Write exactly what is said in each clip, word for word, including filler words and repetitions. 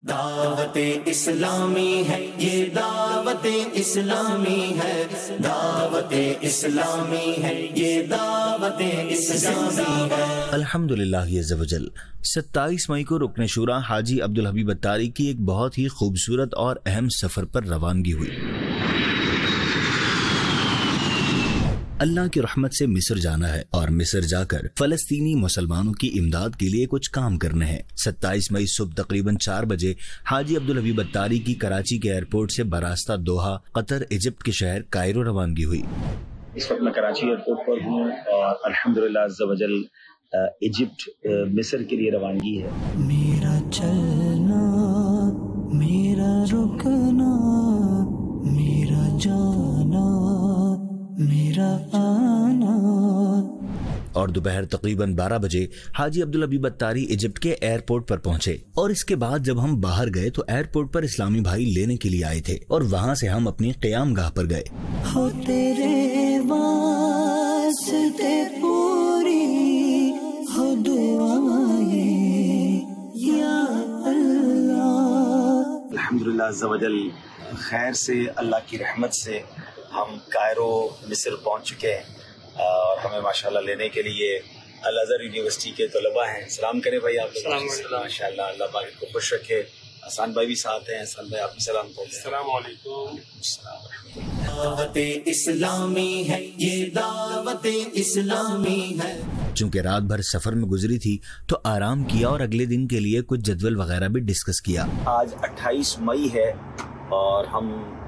دعوت اسلامی ہے یہ دعوت اسلامی ہے، دعوت اسلامی ہے یہ دعوت اسلامی ہے۔ الحمدللہ عز وجل ستائیس مئی کو رکن شورا حاجی عبدالحبیب اتاری کی ایک بہت ہی خوبصورت اور اہم سفر پر روانگی ہوئی۔ اللہ کی رحمت سے مصر جانا ہے اور مصر جا کر فلسطینی مسلمانوں کی امداد کے لیے کچھ کام کرنے ہیں۔ ستائیس مئی صبح تقریباً چار بجے حاجی عبدالحبیب اتاری کی کراچی کے ایئرپورٹ سے براستہ دوحہ قطر ایجپٹ کے شہر کائرو روانگی ہوئی۔ اس وقت میں کراچی ایئرپورٹ پر ہوں اور الحمدللہ عز وجل ایجپٹ مصر کے لیے روانگی ہے۔ میرا چلنا، میرا رکنا، میرا جانا، میرا آنا۔ اور دوپہر تقریباً بارہ بجے حاجی عبدالحبیب اتاری ایجپٹ کے ایئرپورٹ پر پہنچے، اور اس کے بعد جب ہم باہر گئے تو ایئرپورٹ پر اسلامی بھائی لینے کے لیے آئے تھے اور وہاں سے ہم اپنی قیام گاہ پر گئے۔ ہو تیرے واسطے پوری ہو دعائیں یا اللہ۔ الحمدللہ عز وجل خیر سے، اللہ کی رحمت سے ہم کائرو مصر پہنچ چکے ہیں اور ہمیں ماشاءاللہ لینے کے لیے الازہر یونیورسٹی کے طلباء ہیں۔ سلام کریں بھائی آپ لوگ۔ ماشاءاللہ اللہ پاک کو خوش رکھے۔ احسان بھائی بھی ساتھ ہیں، احسان بھائی آپ بھی سلام کریں۔ السلام علیکم۔ دعوت اسلامی ہے یہ دعوت اسلامی ہے۔ چونکہ رات بھر سفر میں گزری تھی تو آرام کیا اور اگلے دن کے لیے کچھ جدول وغیرہ بھی ڈسکس کیا۔ آج اٹھائیس مئی ہے اور ہم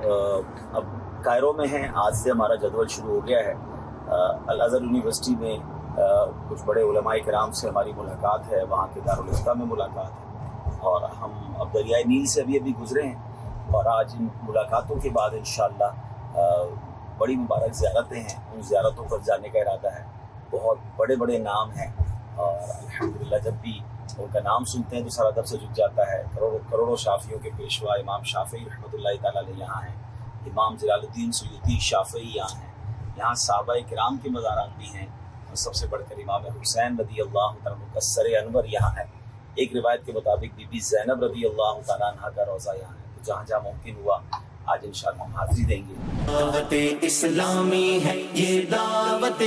اب کائرو میں ہیں۔ آج سے ہمارا جدول شروع ہو گیا ہے۔ الازہر یونیورسٹی میں کچھ بڑے علماء کرام سے ہماری ملاقات ہے، وہاں کے دارالفتہ میں ملاقات ہے، اور ہم اب دریائے نیل سے ابھی ابھی گزرے ہیں اور آج ان ملاقاتوں کے بعد انشاءاللہ بڑی مبارک زیارتیں ہیں، ان زیارتوں پر جانے کا ارادہ ہے۔ بہت بڑے بڑے نام ہیں اور الحمدللہ جب بھی ان کا نام سنتے ہیں تو سارا دب سے جھک جاتا ہے۔ کروڑوں کروڑوں شافعیوں کے پیشوا امام شافعی رحمۃ اللہ تعالیٰ علیہ یہاں ہیں، امام جلال الدین سیوطی شافعی یہاں ہیں، یہاں صحابہ کرام کے مزارات بھی ہیں، اور سب سے بڑھ کر امام حسین رضی اللہ تعالیٰ عنہ کا سر انور یہاں ہے۔ ایک روایت کے مطابق بی بی زینب رضی اللہ تعالیٰ عنہ کا روضہ یہاں ہے۔ تو جہاں جہاں ممکن ہوا آج انشاءاللہ ہم حاضری دیں گے۔ دعوت اسلامی ہے یہ دعوت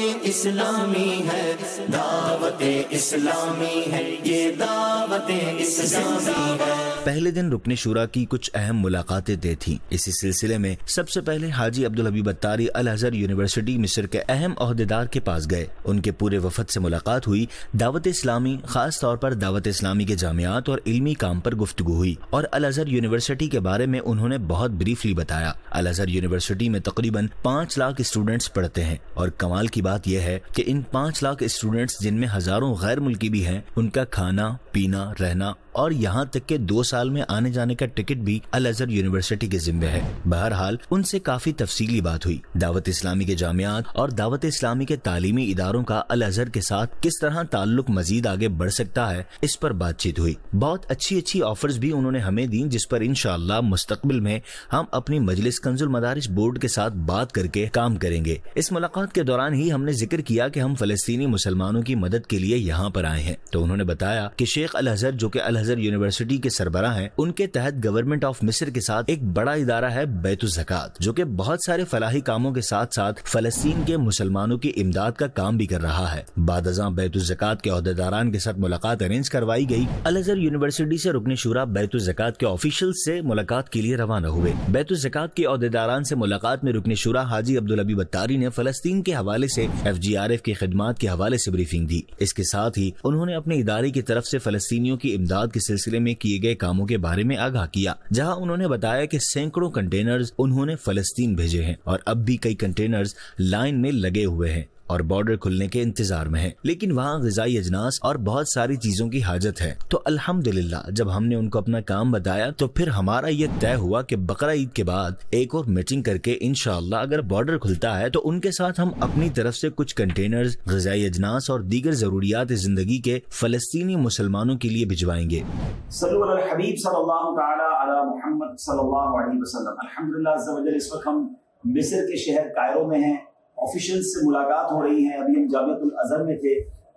اسلامی ہے، دعوت اسلامی ہے یہ دعوت اسلامی ہے۔ پہلے دن رکن شورا کی کچھ اہم ملاقاتیں طے تھیں۔ اسی سلسلے میں سب سے پہلے حاجی عبدالحبیب اتاری الازہر یونیورسٹی مصر کے اہم عہدیدار کے پاس گئے۔ ان کے پورے وفد سے ملاقات ہوئی۔ دعوت اسلامی، خاص طور پر دعوت اسلامی کے جامعات اور علمی کام پر گفتگو ہوئی اور الازہر یونیورسٹی کے بارے میں انہوں نے بہت بریفلی بتایا۔ الازہر یونیورسٹی میں تقریباً پانچ لاکھ اسٹوڈنٹس پڑھتے ہیں، اور کمال کی بات یہ ہے کہ ان پانچ لاکھ اسٹوڈنٹس جن میں ہزاروں غیر ملکی بھی ہیں، ان کا کھانا، پینا، رہنا اور یہاں تک کہ دو سال میں آنے جانے کا ٹکٹ بھی الازہر یونیورسٹی کے ذمہ ہے۔ بہرحال ان سے کافی تفصیلی بات ہوئی۔ دعوت اسلامی کے جامعات اور دعوت اسلامی کے تعلیمی اداروں کا الازہر کے ساتھ کس طرح تعلق مزید آگے بڑھ سکتا ہے، اس پر بات چیت ہوئی۔ بہت اچھی اچھی آفرز بھی انہوں نے ہمیں دیں، جس پر انشاءاللہ مستقبل میں ہم اپنی مجلس کنز المدارس بورڈ کے ساتھ بات کر کے کام کریں گے۔ اس ملاقات کے دوران ہی ہم نے ذکر کیا کہ ہم فلسطینی مسلمانوں کی مدد کے لیے یہاں پر آئے ہیں، تو انہوں نے بتایا کہ شیخ الازہر جو کہ الازہر یونیورسٹی کے سربراہ ہیں، ان کے تحت گورنمنٹ آف مصر کے ساتھ ایک بڑا ادارہ ہے بیت الزکات، جو کہ بہت سارے فلاحی کاموں کے ساتھ ساتھ فلسطین کے مسلمانوں کی امداد کا کام بھی کر رہا ہے۔ بعد ازاں بیت الزکات کے عہدیداران کے ساتھ ملاقات ارینج کروائی گئی۔ الازہر یونیورسٹی سے رکن شورا بیت الزکات کے آفیشل سے ملاقات کے لیے روانہ ہوئے۔ بیت الزکات کے عہدیداران سے ملاقات میں رکن شورا حاجی عبدالحبیب اتاری نے فلسطین کے حوالے سے ایف جی آر ایف کی خدمات کے حوالے سے بریفنگ دی۔ اس کے ساتھ ہی انہوں نے اپنے ادارے کی طرف سے فلسطینیوں کی امداد کے سلسلے میں کیے گئے کاموں کے بارے میں آگاہ کیا، جہاں انہوں نے بتایا کہ سینکڑوں کنٹینرز انہوں نے فلسطین بھیجے ہیں اور اب بھی کئی کنٹینرز لائن میں لگے ہوئے ہیں اور بارڈر کھلنے کے انتظار میں ہیں، لیکن وہاں غذائی اجناس اور بہت ساری چیزوں کی حاجت ہے۔ تو الحمدللہ جب ہم نے ان کو اپنا کام بتایا تو پھر ہمارا یہ طے ہوا کہ بقرہ عید کے بعد ایک اور میٹنگ کر کے انشاءاللہ اگر بارڈر کھلتا ہے تو ان کے ساتھ ہم اپنی طرف سے کچھ کنٹینرز، غذائی اجناس اور دیگر ضروریات زندگی کے فلسطینی مسلمانوں کے لیے بھجوائیں گے۔ صلو علی الحبیب صلی اللہ تعالی علی محمد صلی اللہ علیہ وسلم۔ الحمدللہ عز وجل اس وقت ہم مصر کے شہر کائرو میں ہیں، آفیشل سے ملاقات ہو رہی ہے۔ ابھی ہم جامعۃ الازہر میں تھے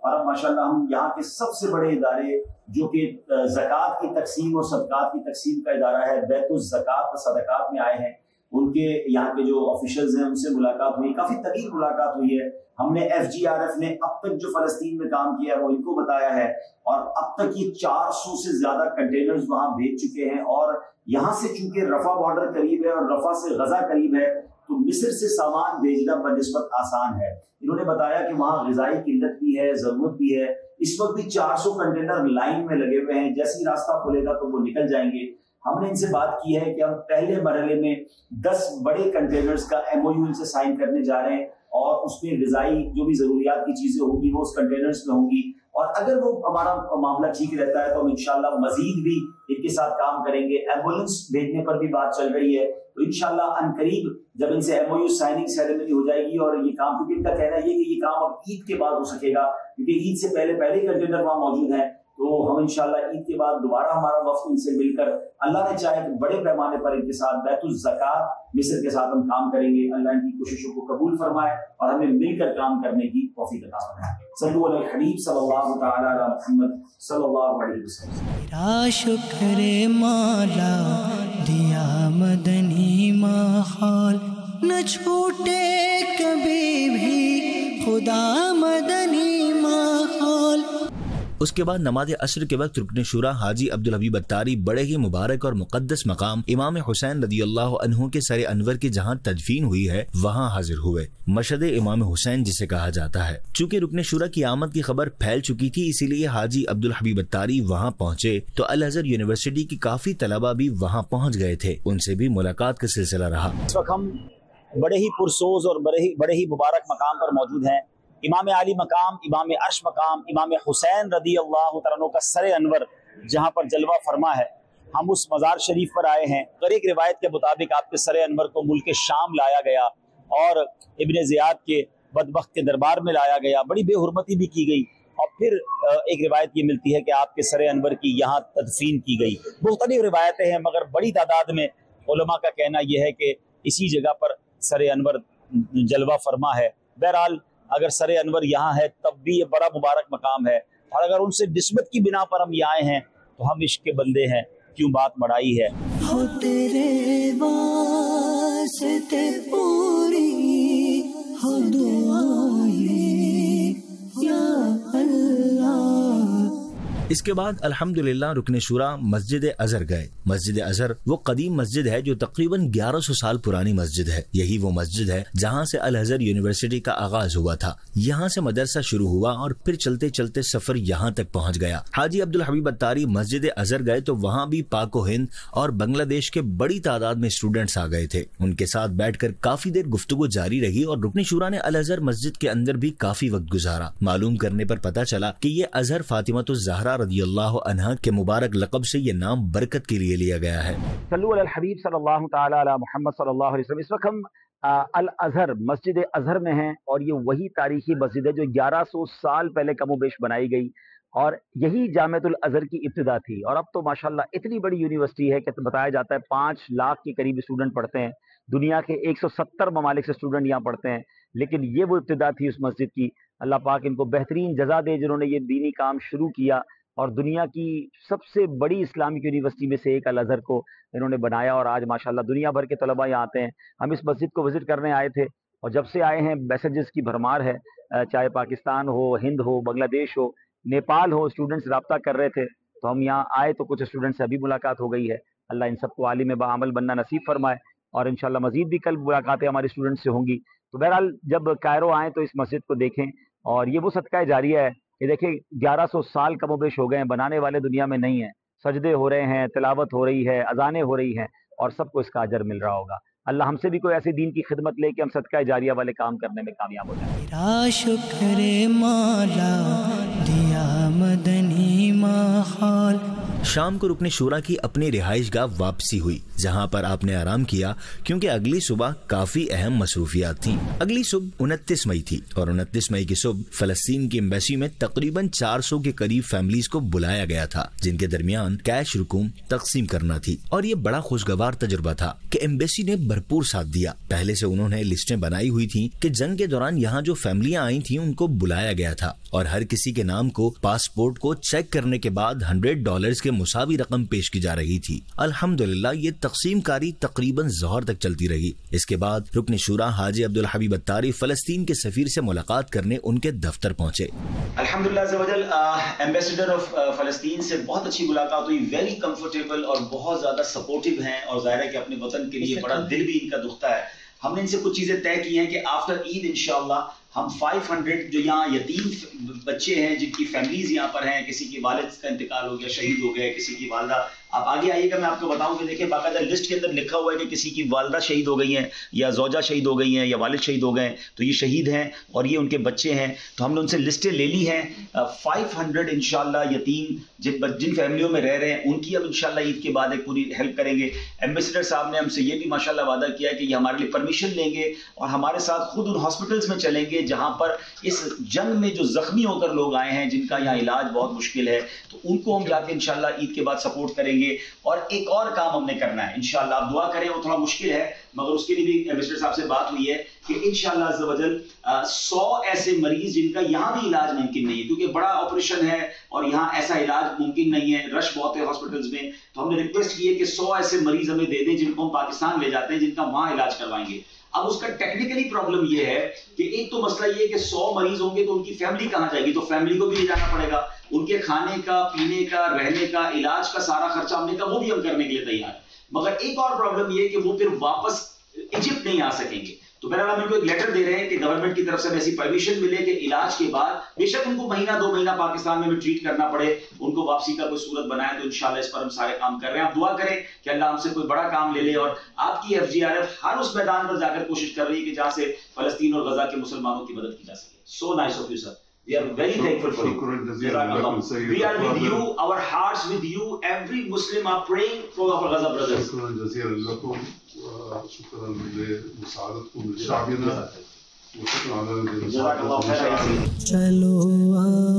اور اب ماشاءاللہ ہم یہاں کے سب سے بڑے ادارے جو کہ زکوٰۃ کی تقسیم اور صدقات کی تقسیم کا ادارہ ہے بیت الزکوٰۃ و صدقات میں آئے ہیں. ان کے یہاں کے جو آفیشلز ہیں ان سے ملاقات ہوئی, کافی طویل ملاقات ہوئی ہے. ہم نے ایف جی آر ایف نے اب تک جو فلسطین میں کام کیا ہے وہ ان کو بتایا ہے, اور اب تک یہ چار سو سے زیادہ کنٹینرز وہاں بھیج چکے ہیں. اور یہاں سے چونکہ رفح بارڈر قریب ہے اور رفح سے غزہ قریب ہے تو مصر سے سامان بھیجنا بنسبت آسان ہے. انہوں نے بتایا کہ وہاں غذائی قلت بھی ہے, ضرورت بھی ہے. اس وقت بھی چار سو کنٹینر لائن میں لگے ہوئے ہیں, جیسے ہی راستہ کھلے گا تو وہ نکل جائیں گے. ہم نے ان سے بات کی ہے کہ ہم پہلے مرحلے میں دس بڑے کنٹینرز کا ایم او یو ان سے سائن کرنے جا رہے ہیں, اور اس میں غذائی جو بھی ضروریات کی چیزیں ہوں گی وہ اس کنٹینرز میں ہوں گی. اور اگر وہ ہمارا معاملہ ٹھیک رہتا ہے تو ہم انشاءاللہ مزید بھی ان کے ساتھ کام کریں گے. ایمبولینس بھیجنے پر بھی بات چل رہی ہے, تو انشاءاللہ ان قریب جب ان سے M O U signing ceremony ہو جائے گی اور یہ کام, کیونکہ ان کا کہنا یہ کہ یہ کام اب عید کے بعد ہو سکے گا, کیونکہ عید سے پہلے پہلے کنٹینر وہاں موجود ہیں. تو ہم انشاءاللہ عید کے بعد دوبارہ ہمارا وفد ان سے مل کر اللہ نے چاہے کہ بڑے پیمانے پر ان کے ساتھ بیت الزکوٰۃ مصر کے ساتھ ہم کام کریں گے. اللہ ان کی کوششوں کو قبول فرمائے اور ہمیں مل کر کام کرنے کی توفیق عطا فرمائے. صلو علی الحبیب صلی اللہ تعالی علی محمد صلی اللہ علیہ وسلم. تیرا شکر مالا دیا مدنی ماحول, نہ چھوٹے کبھی بھی خدا مدنی ماحول. اس کے بعد نماز عصر کے وقت رکن شورا حاجی عبدالحبیب اتاری بڑے ہی مبارک اور مقدس مقام امام حسین رضی اللہ عنہ کے سر انور کی جہاں تدفین ہوئی ہے وہاں حاضر ہوئے. مشہد امام حسین جسے کہا جاتا ہے. چونکہ رکن شورا کی آمد کی خبر پھیل چکی تھی, اسی لیے حاجی عبدالحبیب اتاری وہاں پہنچے تو الازہر یونیورسٹی کی کافی طلبہ بھی وہاں پہنچ گئے تھے. ان سے بھی ملاقات کا سلسلہ رہا. اس وقت ہم بڑے ہی پرسوز اور بڑے ہی بڑے ہی مبارک مقام پر موجود ہیں. امام علی مقام, امام عرش مقام, امام حسین رضی اللہ تعالیٰ عنہ کا سر انور جہاں پر جلوہ فرما ہے. ہم اس مزار شریف پر آئے ہیں. اور ایک روایت کے مطابق آپ کے سر انور کو ملک شام لایا گیا اور ابن زیاد کے بدبخت کے دربار میں لایا گیا, بڑی بے حرمتی بھی کی گئی, اور پھر ایک روایت یہ ملتی ہے کہ آپ کے سر انور کی یہاں تدفین کی گئی. مختلف روایتیں ہیں مگر بڑی تعداد میں علماء کا کہنا یہ ہے کہ اسی جگہ پر سر انور جلوہ فرما ہے. بہرحال اگر سر انور یہاں ہے تب بھی یہ بڑا مبارک مقام ہے, اور اگر ان سے نسبت کی بنا پر ہم یہاں آئے ہیں تو ہم عشق کے بندے ہیں, کیوں بات بڑھائی ہے. ہو تیرے واسطے پوری ہو دعائیں یا اللہ. اس کے بعد الحمدللہ رکن شورا مسجد ازہر گئے. مسجد ازہر وہ قدیم مسجد ہے جو تقریباً گیارہ سو سال پرانی مسجد ہے. یہی وہ مسجد ہے جہاں سے الازہر یونیورسٹی کا آغاز ہوا تھا. یہاں سے مدرسہ شروع ہوا اور پھر چلتے چلتے سفر یہاں تک پہنچ گیا. حاجی عبدالحبیب اتاری مسجد ازہر گئے تو وہاں بھی پاک و ہند اور بنگلہ دیش کے بڑی تعداد میں اسٹوڈنٹس آ گئے تھے. ان کے ساتھ بیٹھ کر کافی دیر گفتگو جاری رہی اور رکن شورا نے الازہر مسجد کے اندر بھی کافی وقت گزارا. معلوم کرنے پر پتہ چلا کہ یہ ازہر فاطمہ الزہرا رضی اللہ عنہا کے مبارک لقب سے یہ نام برکت کے لیے لیا گیا ہے. صلو علی الحبیب صلی اللہ تعالی علی محمد صلی اللہ علیہ وسلم. اس وقت ہم الازہر مسجد ازہر میں ہیں, اور یہ وہی تاریخی مسجد ہے جو گیارہ سو سال پہلے کم و بیش بنائی گئی, اور یہی جامعۃ الازہر کی ابتدا تھی. اور اب تو ماشاءاللہ اتنی بڑی یونیورسٹی ہے کہ بتایا جاتا ہے پانچ لاکھ کے قریب اسٹوڈنٹ پڑھتے ہیں. دنیا کے ایک سو ستر ممالک سے اسٹوڈنٹ یہاں پڑھتے ہیں. لیکن یہ وہ ابتدا تھی اس مسجد کی. اللہ پاک ان کو بہترین جزا دے جنہوں نے یہ دینی کام شروع کیا, اور دنیا کی سب سے بڑی اسلامک یونیورسٹی میں سے ایک الازہر کو انہوں نے بنایا, اور آج ماشاءاللہ دنیا بھر کے طلباء یہاں آتے ہیں. ہم اس مسجد کو وزٹ کرنے آئے تھے, اور جب سے آئے ہیں میسیجز کی بھرمار ہے, چاہے پاکستان ہو, ہند ہو, بنگلہ دیش ہو, نیپال ہو, اسٹوڈنٹس رابطہ کر رہے تھے. تو ہم یہاں آئے تو کچھ اسٹوڈنٹ سے ابھی ملاقات ہو گئی ہے. اللہ ان سب کو عالم بعمل بننا نصیب فرمائے, اور انشاءاللہ مزید بھی کل ملاقاتیں ہمارے اسٹوڈنٹ سے ہوں گی. تو بہرحال جب کائرو آئیں تو اس مسجد کو دیکھیں, اور یہ وہ صدقہ جاریہ ہے. یہ دیکھیں گیارہ سو سال کم و بیش ہو گئے ہیں, بنانے والے دنیا میں نہیں ہیں, سجدے ہو رہے ہیں, تلاوت ہو رہی ہے, اذانیں ہو رہی ہیں, اور سب کو اس کا اجر مل رہا ہوگا. اللہ ہم سے بھی کوئی ایسی دین کی خدمت لے کہ ہم صدقہ جاریہ والے کام کرنے میں کامیاب ہو جائیں. تیرا شکر مالا دیا مدنی ماحول. شام کو رکن شورا کی اپنی رہائش گاہ واپسی ہوئی، جہاں پر آپ نے آرام کیا کیونکہ اگلی صبح کافی اہم مصروفیات تھیں۔ اگلی صبح انتیس مئی تھی اور انتیس مئی کی صبح فلسطین کی ایمبیسی میں تقریباً چار سو کے قریب فیملیز کو بلایا گیا تھا، جن کے درمیان کیش رقوم تقسیم کرنا تھی، اور یہ بڑا خوشگوار تجربہ تھا کہ ایمبیسی نے بھرپور ساتھ دیا۔ پہلے سے انہوں نے لسٹیں بنائی ہوئی تھیں کہ جنگ کے دوران یہاں جو فیملیاں آئی تھیں ان کو بلایا گیا تھا، اور ہر کسی کے نام کو پاسپورٹ کو چیک کرنے کے بعد ہنڈریڈ ڈالرز کے مساوی رقم پیش کی جا رہی تھی۔ الحمدللہ یہ تقسیم کاری تقریباً ظہر تک چلتی رہی۔ اس کے بعد رکن شورا حاجی عبدالحبیب اتاری فلسطین کے سفیر سے ملاقات کرنے ان کے دفتر پہنچے۔ الحمدللہ عز و جل ایمبیسڈر آف فلسطین سے بہت اچھی ملاقات ہوئی، ویری کمفرٹیبل اور بہت زیادہ سپورٹیو ہیں، اور ظاہر ہے کہ اپنے وطن کے لیے بڑا دل بھی ان کا دکھتا ہے۔ ہم نے ان سے کچھ چیزیں طے کی ہیں کہ آفٹر عید انشاءاللہ ہم پانچ سو جو یہاں یتیم بچے ہیں جن کی فیملیز یہاں پر ہیں، کسی کی والد کا انتقال ہو گیا، شہید ہو گئے، کسی کی والدہ، آپ آگے آئیے گا میں آپ کو بتاؤں کہ دیکھیں باقاعدہ لسٹ کے اندر لکھا ہوا ہے کہ کسی کی والدہ شہید ہو گئی ہیں یا زوجہ شہید ہو گئی ہیں یا والد شہید ہو گئے ہیں، تو یہ شہید ہیں اور یہ ان کے بچے ہیں، تو ہم نے ان سے لسٹیں لے لی ہیں۔ فائیو ہنڈریڈ انشاءاللہ یتیم جن جن فیملیوں میں رہ رہے ہیں ان کی اب انشاءاللہ عید کے بعد ایک پوری ہیلپ کریں گے۔ ایمبیسڈر صاحب نے ہم سے یہ بھی ماشاءاللہ وعدہ کیا ہے کہ یہ ہمارے لیے پرمیشن لیں گے اور ہمارے ساتھ خود ان ہاسپٹلس میں چلیں گے جہاں پر اس جنگ میں جو زخمی ہو کر لوگ آئے ہیں، جن کا یہاں علاج بہت مشکل ہے، تو ان کو ہم جا کے انشاءاللہ عید کے بعد سپورٹ کریں گے۔ اور ایک اور کام ہم نے کرنا ہے انشاءاللہ، آپ دعا کریں، وہ تھوڑا مشکل ہے مگر اس کے لیے بھی ایمبیسڈر صاحب سے بات ہوئی ہے کہ انشاءاللہ عز و جل سو ایسے مریض جن کا یہاں بھی علاج ممکن نہیں ہے، کیونکہ بڑا آپریشن ہے اور یہاں ایسا علاج ممکن نہیں ہے، رش بہت ہے ہاسپٹلز میں، تو ہم نے ریکویسٹ کی ہے کہ سو ایسے مریض ہمیں دے دیں جن کو ہم پاکستان لے جاتے ہیں، جن کا وہاں علاج کروائیں گے۔ اب اس کا ٹیکنیکلی پرابلم یہ ہے کہ ایک تو مسئلہ یہ ہے کہ سو مریض ہوں گے تو ان کی فیملی کہاں جائے گی، تو فیملی کو بھی لے جانا پڑے گا، ان کے کھانے کا، پینے کا، رہنے کا، علاج کا سارا خرچہ ہم نے کہا وہ بھی ہم کرنے کے لیے تیار ہیں، مگر ایک اور پرابلم یہ ہے کہ وہ پھر واپس ایجپٹ نہیں آ سکیں گے۔ تو بہرحال ہم ان کو ایک لیٹر دے رہے ہیں کہ گورنمنٹ کی طرف سے ایسی پرمیشن ملے کہ علاج کے بعد بے شک ان کو مہینہ دو مہینہ پاکستان میں بھی ٹریٹ کرنا پڑے، ان کو واپسی کا کوئی صورت بنائے، تو انشاءاللہ اس پر ہم سارے کام کر رہے ہیں۔ آپ دعا کریں کہ اللہ ہم سے کوئی بڑا کام لے لے، اور آپ کی ایف جی آر ایف ہر اس میدان پر جا کر کوشش کر رہی ہے کہ جہاں سے فلسطین اور غزہ کے مسلمانوں کی مدد کی جا سکے۔ So nice of you sir, we are very thankful for you. We are with you, our hearts with you, every Muslim are praying for our Gaza brothers. شكرا جزيلا لكم وشكرا لمساعدتكم لشعبنا وشكرا على جزاك الله خيرا۔ چلو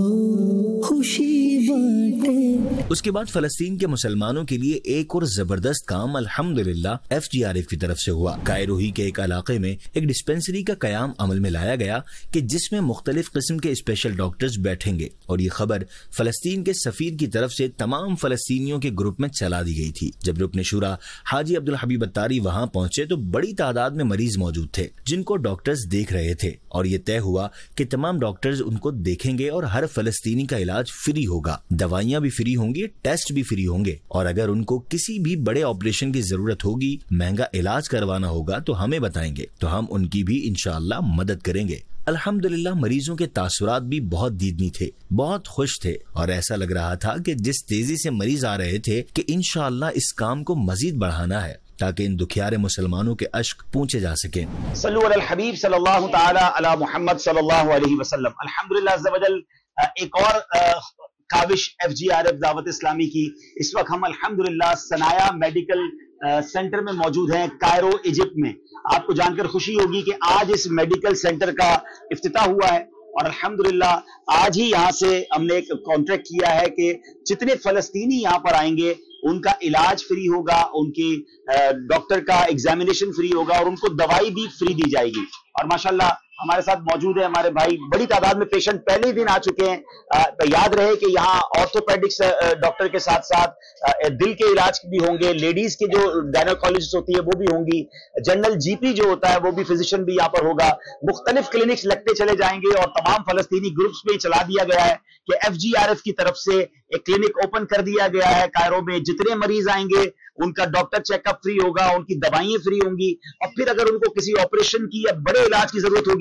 آؤ خوشی بانٹے۔ اس کے بعد فلسطین کے مسلمانوں کے لیے ایک اور زبردست کام الحمدللہ ایف جی آر ایف کی طرف سے ہوا۔ کائرو ہی کے ایک علاقے میں ایک ڈسپینسری کا قیام عمل میں لایا گیا کہ جس میں مختلف قسم کے اسپیشل ڈاکٹرز بیٹھیں گے، اور یہ خبر فلسطین کے سفیر کی طرف سے تمام فلسطینیوں کے گروپ میں چلا دی گئی تھی۔ جب رکن شورا حاجی عبدالحبیب اتاری وہاں پہنچے تو بڑی تعداد میں مریض موجود تھے جن کو ڈاکٹرز دیکھ رہے تھے، اور یہ طے ہوا کہ تمام ڈاکٹرز ان کو دیکھیں گے اور ہر فلسطینی کا علاج فری ہوگا، دوائیاں بھی فری ہوں گی، ٹیسٹ بھی فری ہوں گے، اور اگر ان کو کسی بھی بڑے آپریشن کی ضرورت ہوگی، مہنگا علاج کروانا ہوگا تو ہمیں بتائیں گے، تو ہم ان کی بھی انشاءاللہ مدد کریں گے۔ الحمدللہ مریضوں کے تاثرات بھی بہت دیدنی تھے، بہت خوش تھے، اور ایسا لگ رہا تھا کہ جس تیزی سے مریض آ رہے تھے کہ انشاءاللہ اس کام کو مزید بڑھانا ہے تاکہ ان دکھیارے مسلمانوں کے اشک پونچھے جا سکیں۔ صلو علی الحبیب صلی اللہ تعالی علی محمد صلی اللہ علیہ وسلم۔ الحمدللہ عز و جل ایک اور کاوش ایف جی آر ایف دعوت اسلامی کی، اس وقت ہم الحمدللہ سنایا میڈیکل سینٹر میں موجود ہیں کائرو ایجپٹ میں۔ آپ کو جان کر خوشی ہوگی کہ آج اس میڈیکل سینٹر کا افتتاح ہوا ہے، اور الحمدللہ آج ہی یہاں سے ہم نے ایک کانٹریکٹ کیا ہے کہ جتنے فلسطینی یہاں پر آئیں گے ان کا علاج فری ہوگا، ان کی ڈاکٹر کا ایگزامینیشن فری ہوگا، اور ان کو دوائی بھی فری دی جائے گی۔ اور ماشاءاللہ ہمارے ساتھ موجود ہیں ہمارے بھائی، بڑی تعداد میں پیشنٹ پہلے ہی دن آ چکے ہیں۔ تو یاد رہے کہ یہاں آرتھوپیڈکس ڈاکٹر کے ساتھ ساتھ دل کے علاج بھی ہوں گے، لیڈیز کی جو گائنیکولوجسٹ ہوتی ہے وہ بھی ہوں گی، جنرل جی پی جو ہوتا ہے وہ بھی فزیشین بھی یہاں پر ہوگا، مختلف کلینکس لگتے چلے جائیں گے، اور تمام فلسطینی گروپس میں چلا دیا گیا ہے کہ ایف جی آر ایف کی طرف سے ایک کلینک اوپن کر دیا گیا ہے کائرو میں۔ جتنے مریض آئیں گے ان کا ڈاکٹر چیک اپ فری ہوگا، ان کی دوائیں فری ہوں گی، اور پھر اگر ان کو کسی آپریشن کی یا بڑے علاج کی ضرورت ہوگی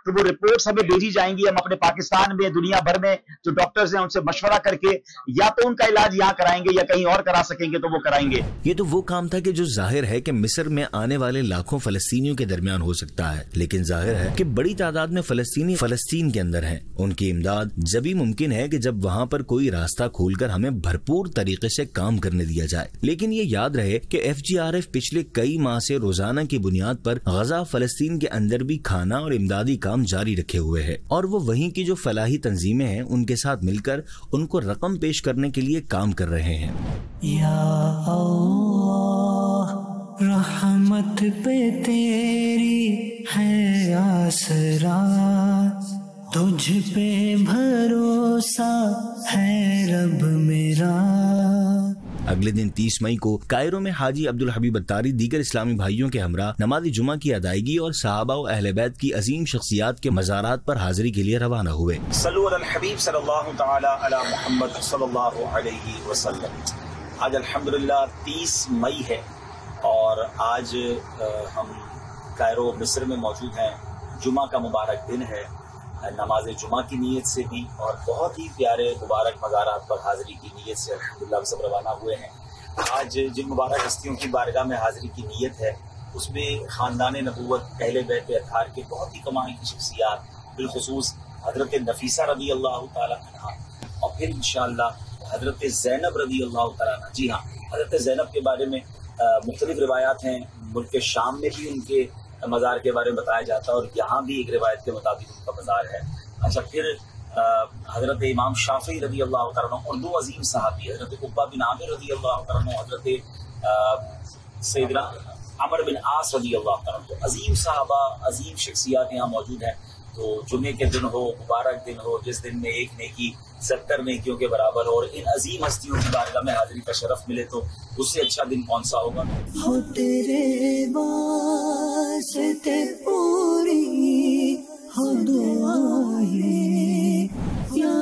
تو وہ رپورٹس ہمیں بھیجی جائیں گی. ہم اپنے پاکستان میں دنیا بھر میں جو ڈاکٹرز ہیں ان سے مشورہ کر کے یا تو ان کا علاج یہاں کرائیں گے یا کہیں اور کرا سکیں گے تو وہ کرائیں گے. یہ تو وہ کام تھا کہ جو ظاہر ہے کہ مصر میں آنے والے لاکھوں فلسطینیوں کے درمیان ہو سکتا ہے، لیکن ظاہر ہے کہ بڑی تعداد میں فلسطینی فلسطین کے اندر ہیں. ان کی امداد جبھی ممکن ہے کہ جب وہاں پر کوئی راستہ کھول کر ہمیں بھرپور طریقے سے کام کرنے دیا جائے. لیکن یہ یاد رہے کہ ایف جی آر ایف پچھلے کئی ماہ سے روزانہ کی بنیاد پر غزہ فلسطین کے اندر بھی کھانا اور امدادی کام جاری رکھے ہوئے ہے، اور وہ وہیں کی جو فلاحی تنظیمیں ہیں ان کے ساتھ مل کر ان کو رقم پیش کرنے کے لیے کام کر رہے ہیں. یا اللہ رحمت پہ تیری ہے آسرا، تجھ پہ بھروسہ ہے رب میرا. اگلے دن تیس مئی کو کائرو میں حاجی عبدالحبیب اتاری دیگر اسلامی بھائیوں کے ہمراہ نماز جمعہ کی ادائیگی اور صحابہ و اہل بیت کی عظیم شخصیات کے مزارات پر حاضری کے لیے روانہ ہوئے. صلو علی الحبیب صلی اللہ تعالی علی محمد صلی اللہ علیہ وسلم. آج الحمدللہ تیس مئی ہے اور آج ہم کائرو مصر میں موجود ہیں. جمعہ کا مبارک دن ہے. نماز جمعہ کی نیت سے بھی اور بہت ہی پیارے مبارک مزارات پر حاضری کی نیت سے الحمدللہ سب روانہ ہوئے ہیں. آج جن مبارک ہستیوں کی بارگاہ میں حاضری کی نیت ہے اس میں خاندان نبوت اہل بیت اطہار کے بہت ہی کمال کی شخصیات، بالخصوص حضرت نفیسہ رضی اللہ تعالیٰ عنہا، اور پھر انشاءاللہ حضرت زینب رضی اللہ تعالیٰ عنہ. جی ہاں، حضرت زینب کے بارے میں مختلف روایات ہیں. ملک شام میں بھی ان کے مزار کے بارے میں بتایا جاتا ہے اور یہاں بھی ایک روایت کے مطابق ان کا مزار ہے. اچھا، پھر حضرت امام شافعی رضی اللہ تعالیٰ عنہ اور دو عظیم صحابی حضرت عقبہ بن عامر رضی اللہ تعالیٰ عنہ، حضرت سیدنا عمر بن عاص رضی اللہ تعالیٰ عنہ، عظیم صحابہ، عظیم شخصیات یہاں موجود ہیں. تو جمعے کے دن ہو، مبارک دن ہو، جس دن میں ایک نیکی ستر نیکیوں کے برابر ہو اور ان عظیم ہستیوں کی بارگاہ میں حاضری کا شرف ملے تو اس سے اچھا دن کون سا ہوگا. ہو تیرے واسطے پوری ہو دعائیں یا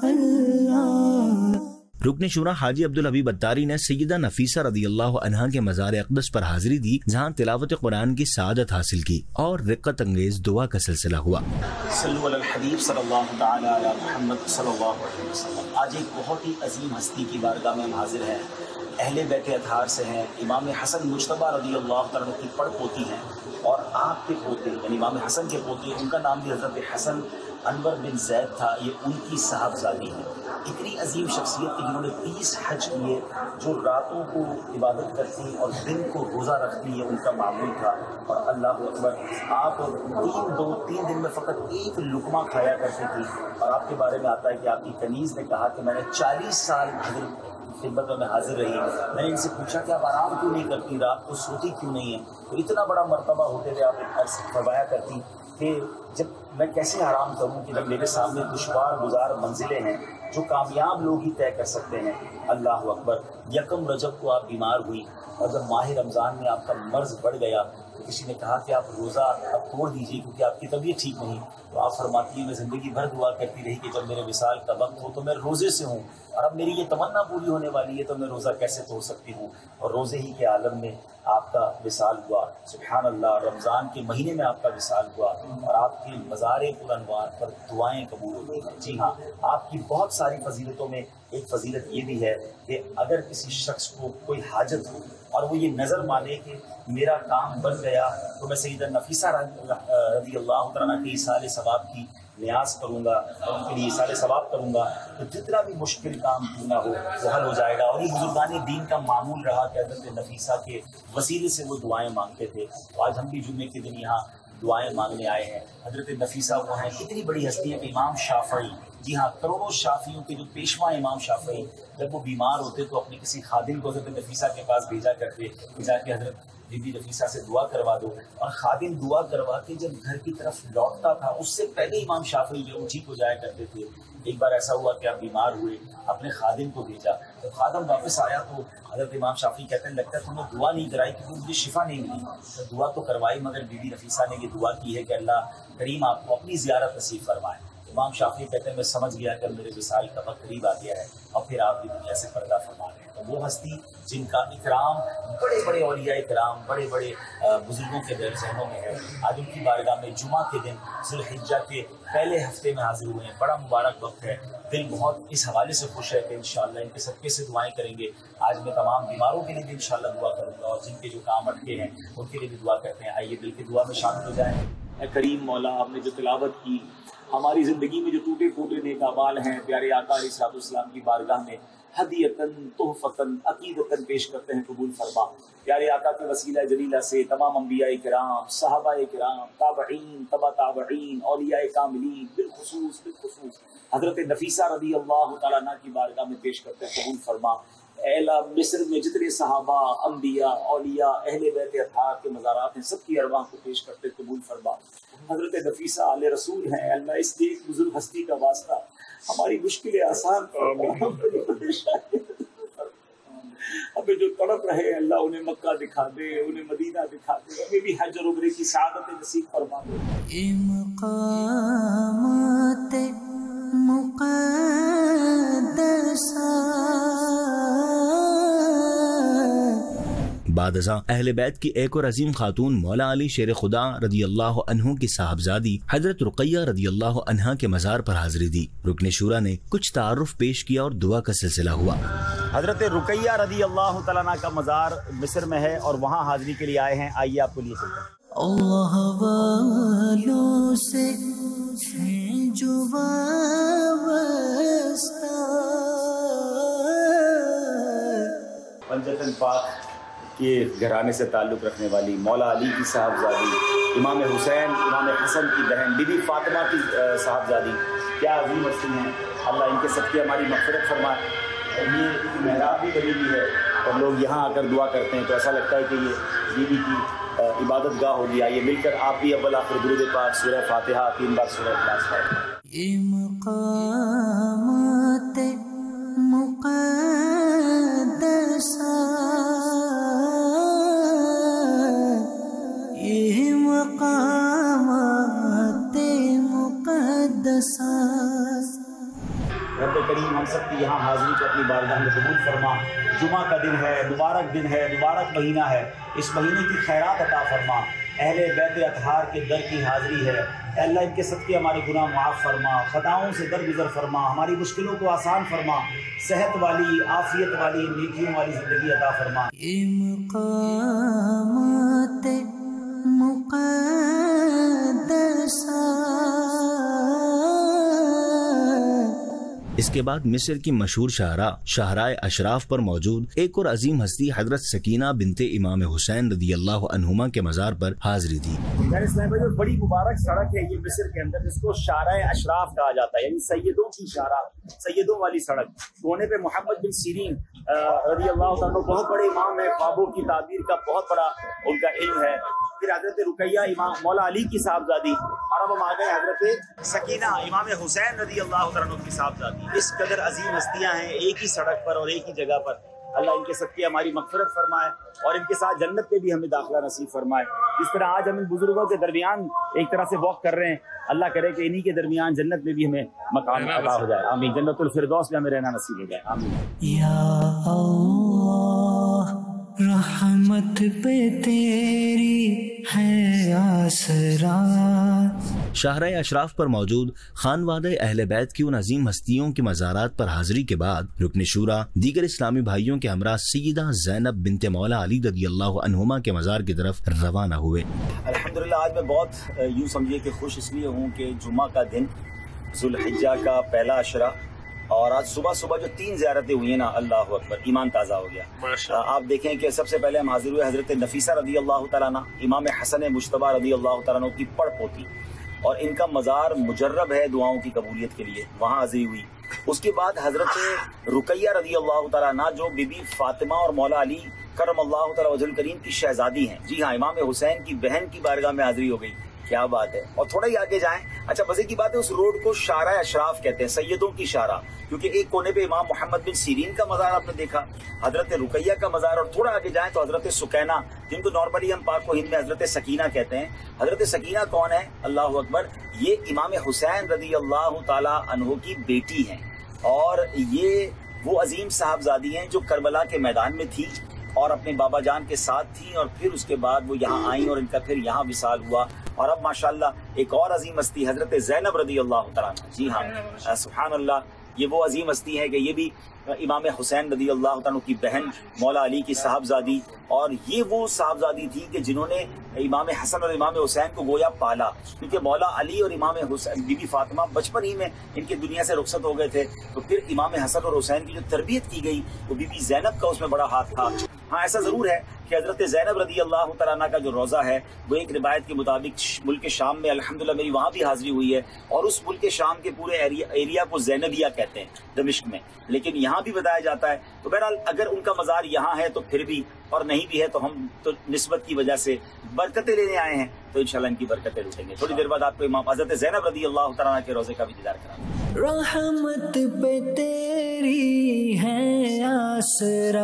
اللہ. رکن شورا حاجی عبدالحبیب اتاری نے سیدہ نفیسہ رضی اللہ عنہا کے مزار اقدس پر حاضری دی، جہاں تلاوت قرآن کی سعادت حاصل کی اور رقت انگیز دعا کا سلسلہ ہوا. صلو علی الحبیب صلی اللہ تعالی علی محمد صلی اللہ علیہ وسلم. آج ایک بہت ہی عظیم ہستی کی بارگاہ میں ہم حاضر ہیں. اہل بیت اطہار سے ہیں. امام حسن مجتبیٰ رضی اللہ تعالیٰ کی پڑ پوتی ہیں اور آپ کے پوتے یعنی امام حسن کے پوتے، ان کا نام بھی حضرت حسن انور بن زید تھا. یہ ان کی صاحبزادی ہیں. اتنی عظیم شخصیت کہ جنہوں نے تیس حج کیے، جو راتوں کو عبادت کرتی اور دن کو روزہ رکھتی ہے ان کا معمول تھا. اور اللہ اکبر، آپ تین دو تین دن میں فقط ایک لقمہ کھایا کرتی تھی. اور آپ کے بارے میں آتا ہے کہ آپ کی کنیز نے کہا کہ میں نے چالیس سال حضرت خدمت میں حاضر رہی. میں نے ان سے پوچھا کہ آپ آرام کیوں نہیں کرتی، رات کو سوتی کیوں نہیں ہیں؟ تو اتنا بڑا مرتبہ ہوتے ہوئے آپ عرض فرمایا کرتی کہ جب میں کیسے آرام کروں کہ جب میرے سامنے دشوار گزار منزلیں ہیں جو کامیاب لوگ ہی طے کر سکتے ہیں. اللہ اکبر. یکم رجب کو آپ بیمار ہوئی اور جب ماہ رمضان میں آپ کا مرض بڑھ گیا تو کسی نے کہا کہ آپ روزہ اب توڑ دیجیے کیونکہ آپ کی طبیعت ٹھیک نہیں. تو آپ فرماتی ہیں میں زندگی بھر دعا کرتی رہی کہ جب میرے وصال کا وقت ہو تو میں روزے سے ہوں، اور اب میری یہ تمنا پوری ہونے والی ہے تو میں روزہ کیسے توڑ سکتی ہوں. اور روزے ہی کے عالم میں آپ کا وصال ہوا. سبحان اللہ. رمضان کے مہینے میں آپ کا وصال ہوا اور آپ کی مزار پرانوار پر دعائیں قبول ہوئی. جی ہاں، آپ کی بہت ساری فضیلتوں میں ایک فضیلت یہ بھی ہے کہ اگر کسی شخص کو کوئی حاجت ہو اور وہ یہ نظر مانے کہ میرا کام بن گیا تو میں سیدہ نفیسہ رضی اللہ تعالیٰ کے ایصال ثواب کی نیاز کروں گا اور ان کے لیے ایصال ثواب کروں گا تو جتنا بھی مشکل کام کیوں نہ ہو وہ حل ہو جائے گا. اور یہ بزرگان دین کا معمول رہا کہ حضرت نفیسہ کے وسیلے سے وہ دعائیں مانگتے تھے. تو آج ہم بھی جمعے کے دن یہاں دعائیں مانگنے آئے ہیں. حضرت نفیسہ وہ ہیں، اتنی بڑی ہستی ہے کہ امام شافعی، جی ہاں، کروڑوں شافعیوں کے جو پیشوا امام شافعی جب وہ بیمار ہوتے تو اپنے کسی خادم کو حضرت نفیسہ کے پاس بھیجا کرتے کہ جا کے حضرت بی بی نفیسہ سے دعا کروا دو. اور خادم دعا کروا کے جب گھر کی طرف لوٹتا تھا اس سے پہلے امام شافعی جو ٹھیک ہو جایا کرتے تھے. ایک بار ایسا ہوا کہ آپ بیمار ہوئے، اپنے خادم کو بھیجا، جب خادم واپس آیا تو حضرت امام شافعی کہتے ہیں لگتا ہے تم نے دعا نہیں کرائی کیونکہ مجھے شفا نہیں ملی. تو دعا تو کروائی مگر بی بی نفیسہ نے یہ دعا کی ہے کہ اللہ کریم آپ کو اپنی زیارت نصیب فرمائے. امام شافعی کہتے ہیں میں سمجھ گیا کہ میرے وصال کا وقت قریب آ گیا ہے اور پھر آپ بھی دنیا سے پردہ فرما رہے ہیں۔ تو وہ ہستی جن کا اکرام بڑے بڑے اولیاء کرام، بڑے بڑے بزرگوں کے دل ذہنوں میں ہے، آج ان کی بارگاہ میں جمعہ کے دن ذی الحجہ کے پہلے ہفتے میں حاضر ہوئے ہیں، بڑا مبارک وقت ہے۔ دل بہت اس حوالے سے خوش ہے کہ انشاءاللہ ان کے صدقے سے دعائیں کریں گے۔ آج میں تمام بیماروں کے لیے بھی انشاءاللہ دعا کروں گا، اور جن کے جو کام اٹکے ہیں ان کے لیے بھی دعا کرتے ہیں۔ آئیے دل کی دعا میں شامل ہو جائیں۔ اے کریم مولا، آپ نے جو تلاوت کی، ہماری زندگی میں جو ٹوٹے پھوٹے نیک اعمال ہیں، پیارے آقا علیہ الصلوۃ والسلام کی بارگاہ میں ہدیۃً تحفۃً عقیدۃً پیش کرتے ہیں، قبول فرما۔ پیارے آقا کے وسیلہ جلیلہ سے تمام انبیاء کرام، صحابہ کرام، تابعین، تبع تابعین، اولیاء کاملین، بالخصوص بالخصوص حضرت نفیسہ رضی اللہ تعالیٰ عنہ کی بارگاہ میں پیش کرتے ہیں، قبول فرما۔ اے اللہ، مصر میں جتنے صحابہ، انبیاء، اولیاء، اہل بیت اطہار کے مزارات ہیں، سب کی ارواح کو پیش کرتے قبول فرما۔ حضرت نفیسہ آل رسول ہیں، اللہ اس کی ایک بزرگ ہستی کا واسطہ ہماری مشکلیں آسان فرما، ہمیں جو تڑپ رہے اللہ انہیں مکہ دکھا دے، انہیں مدینہ دکھا دے، ہمیں بھی حج اور عمرے کی سعادت نصیب فرما دے۔ یہ مقامات بعد ازاں اہل بیت کی ایک اور عظیم خاتون مولا علی شیر خدا رضی اللہ عنہ کی صاحبزادی حضرت رقیہ رضی اللہ عنہا کے مزار پر حاضری دی۔ رکن شورا نے کچھ تعارف پیش کیا اور دعا کا سلسلہ ہوا۔ حضرت رقیہ رضی اللہ تعالیٰ عنہ کا مزار مصر میں ہے اور وہاں حاضری کے لیے آئے ہیں، آئیے آپ کو لیے چلتے ہیں۔ اللہ والوں سے ہیں جو وابستہ، پنجتن پاک کے گھرانے سے تعلق رکھنے والی مولا علی کی صاحبزادی، امام حسین امام حسن کی بہن بی بی فاطمہ کی صاحبزادی، کیا عظیم ہستی ہیں۔ اللہ ان کے صدقے ہماری مغفرت فرمائے۔ یہ ایک محراب بھی بنی ہوئی ہے اور لوگ یہاں آ کر دعا کرتے ہیں، تو ایسا لگتا ہے کہ یہ بی بی کی عبادت گاہ ہوگی۔ آئیے مل کر آپ بھی اول آخر درود پاک سورہ فاتحہ تین بار سورہ اخلاص پڑھیں۔ یہ مقامات مقدسہ، یہ مقامات مقدسہ، رب کریم ہم سب کی یہاں حاضری کو اپنی بارگاہ میں قبول فرما۔ جمعہ کا دن ہے، مبارک دن ہے، مبارک مہینہ ہے، اس مہینے کی خیرات عطا فرما۔ اہل بیت اطہار کے در کی حاضری ہے، اے اللہ ان کے صدقے ہمارے گناہ معاف فرما، خطاؤں سے درگزر فرما، ہماری مشکلوں کو آسان فرما، صحت والی، عافیت والی، نیکیوں والی زندگی عطا فرما۔ یہ مقامات مقدسہ، اس کے بعد مصر کی مشہور شاہراہ شاہراہ اشراف پر موجود ایک اور عظیم ہستی حضرت سکینہ بنت امام حسین رضی اللہ عنہما کے مزار پر حاضری دی۔ بڑی مبارک سڑک ہے یہ مصر کے اندر، جس کو شاہراہ اشراف کہا جاتا ہے، یعنی سیدوں کی شاہراہ، سیدوں والی سڑک۔ کونے پہ محمد بن سیرین رضی اللہ تعالیٰ بہت بڑے امام ہے، خوابوں کی تعبیر کا بہت بڑا ان کا علم ہے۔ پھر حضرت رقیہ امام مولا علی کی صاحبزادی، اور اب ہم آ گئے حضرت سکینہ امام حسین رضی اللہ تعالیٰ کی صاحبزادی۔ اس قدر عظیم ہستیاں ہیں ایک ہی سڑک پر اور ایک ہی جگہ پر۔ اللہ ان کے صدقے ہماری مغفرت فرمائے اور ان کے ساتھ جنت میں بھی ہمیں داخلہ نصیب فرمائے۔ جس طرح آج ہم ان بزرگوں کے درمیان ایک طرح سے واک کر رہے ہیں، اللہ کرے کہ انہی کے درمیان جنت میں بھی ہمیں مقام عطا ہو جائے، آمین۔ جنت الفردوس میں ہمیں رہنا نصیب ہو جائے، آمین۔ یا اللہ رحمت پہ تیری ہے آسرا۔ شاہراہ اشراف پر موجود خانوادہ اہل بیت کی ان عظیم ہستیوں کے مزارات پر حاضری کے بعد رکن شورا دیگر اسلامی بھائیوں کے ہمراہ سیدہ زینب بنت مولا علی رضی اللہ عنہما کے مزار کی طرف روانہ ہوئے۔ الحمدللہ آج میں بہت یوں سمجھیے کہ خوش اس لیے ہوں کہ جمعہ کا دن، ذو الحجہ کا پہلا عشرہ، اور آج صبح صبح جو تین زیارتیں ہوئی ہیں نا، اللہ اکبر، ایمان تازہ ہو گیا۔ آپ دیکھیں کہ سب سے پہلے ہم حاضر ہوئے حضرت نفیسہ رضی اللہ تعالیٰ عنہ، امام حسن مجتبیٰ رضی اللہ تعالیٰ عنہ کی پڑ پوتی، اور ان کا مزار مجرب ہے دعاؤں کی قبولیت کے لیے، وہاں حاضری ہوئی۔ اس کے بعد حضرت رقیہ رضی اللہ تعالیٰ عنہ جو بی بی فاطمہ اور مولا علی کرم اللہ تعالیٰ وجہ الکریم کی شہزادی ہیں، جی ہاں، امام حسین کی بہن کی بارگاہ میں حاضری ہو گئی۔ کیا بات ہے. اور تھوڑا ہی آگے جائیں, اچھا مزے کی بات ہے اس روڈ کو شارع اشراف کہتے ہیں, سیدوں کی شارع, کیونکہ ایک کونے پہ امام محمد بن سیرین کا مزار آپ نے دیکھا, حضرت رقیہ کا مزار, اور تھوڑا آگے جائیں تو حضرت سکینہ, جن کو نارملی ہم پاک و ہند میں حضرت سکینہ کہتے ہیں. حضرت سکینہ کون ہے؟ اللہ اکبر, یہ امام حسین رضی اللہ تعالی عنہ کی بیٹی ہیں, اور یہ وہ عظیم صاحبزادی ہیں جو کربلا کے میدان میں تھی اور اپنے بابا جان کے ساتھ تھیں, اور پھر اس کے بعد وہ یہاں آئیں اور ان کا پھر یہاں وصال ہوا. اور اب ماشاءاللہ ایک اور عظیم ہستی حضرت زینب رضی اللہ تعالیٰ, جی ہاں سبحان اللہ, یہ وہ عظیم ہستی ہے کہ یہ بھی امام حسین رضی اللہ تعالیٰ کی بہن مولا علی کی صاحبزادی, اور یہ وہ صاحبزادی تھی کہ جنہوں نے امام حسن اور امام حسین کو گویا پالا, کیونکہ مولا علی اور امام حسین بی بی فاطمہ بچپن ہی میں ان کی دنیا سے رخصت ہو گئے تھے, تو پھر امام حسن اور حسین کی جو تربیت کی گئی وہ بی بی زینب کا اس میں بڑا ہاتھ تھا. ہاں ایسا ضرور ہے کہ حضرت زینب رضی اللہ تعالیٰ عنہ کا جو روضہ ہے وہ ایک روایت کے مطابق ملک شام میں, الحمدللہ میری وہاں بھی حاضری ہوئی ہے, اور اس ملک شام کے پورے ایریا کو زینبیہ کہتے ہیں دمشق میں, لیکن یہاں بھی بتایا جاتا ہے. تو بہرحال اگر ان کا مزار یہاں ہے تو پھر بھی, اور نہیں بھی ہے تو ہم تو نسبت کی وجہ سے برکتیں لینے آئے ہیں, تو انشاءاللہ ان کی برکتیں لوٹیں گے. تھوڑی دیر بعد آپ کو امام حضرت زینب رضی اللہ تعالیٰ عنہ کے روضے کا بھی دیدار کرائیں. رحمت پہ تیری ہے آسرا.